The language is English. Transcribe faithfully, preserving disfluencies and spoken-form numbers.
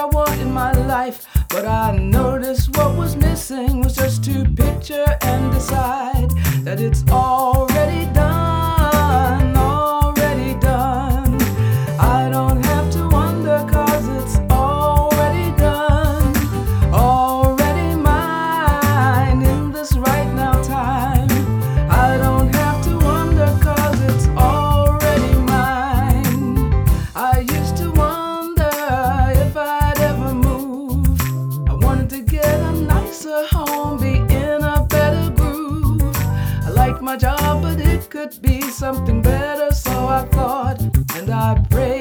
I want in my life, but I noticed what was missing was just to picture and decide that it's already done, already done. I don't have to wonder, cause it's already done, already mine in this right now time. I don't have to wonder, cause it's already mine. I used to wonder if I'd ever move. I wanted to get a nicer home, be in a better groove. I like my job, but it could be something better, so I thought and I prayed.